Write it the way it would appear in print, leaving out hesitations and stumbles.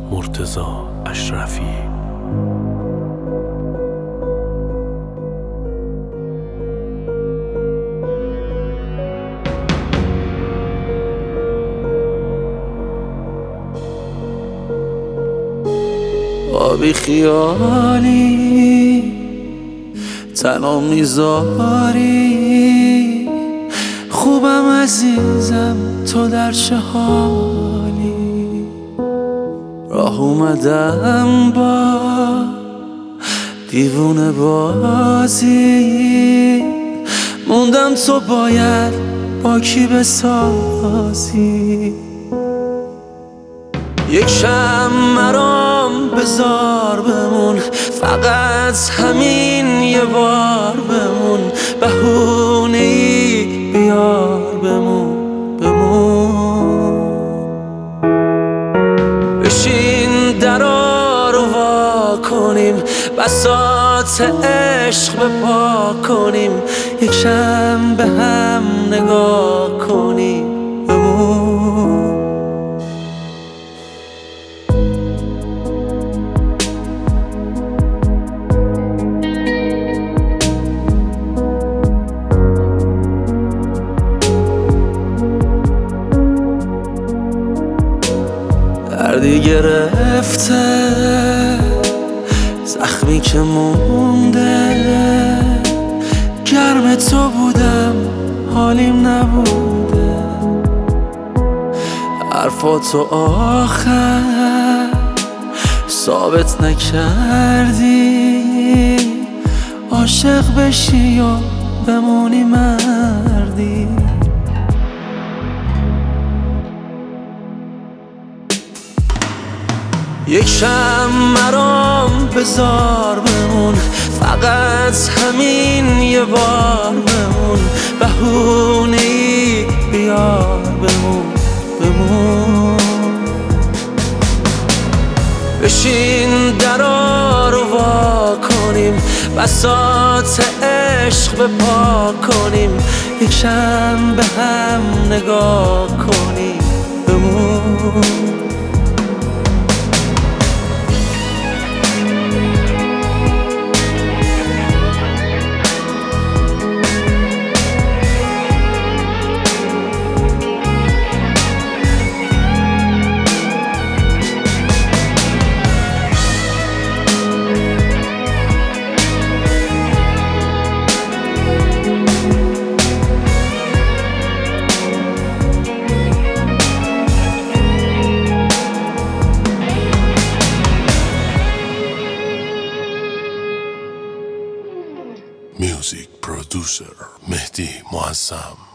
مرتضی اشرفی. آبی خیالی تنها میذاری، خوبم عزیزم تو در چه حالی. راه اومدم با دیوونه بازی، موندم تو باید با کی بسازی. یک شم مرام بذار بمون، فقط همین یه بار بمون. بهونه ای بیار بمون بشین درا رو وا کنیم، بساط عشق بپا کنیم. یک شم به هم نگاه کنیم بمون. دردی گرفته زخمی که مونده، گرم تو بودم حالیم نبوده. حرفاتو آخر ثابت نکردی، عاشق بشی یا بمونی مردی. یک شم مرام بذار بمون، فقط همین یه بار بمون. بهونه ای بیار بمون بشین درا رو وا کنیم، بساط عشق بپا کنیم. یک شم به هم نگاه کنیم بمون. Music producer Mehdi Muazzam.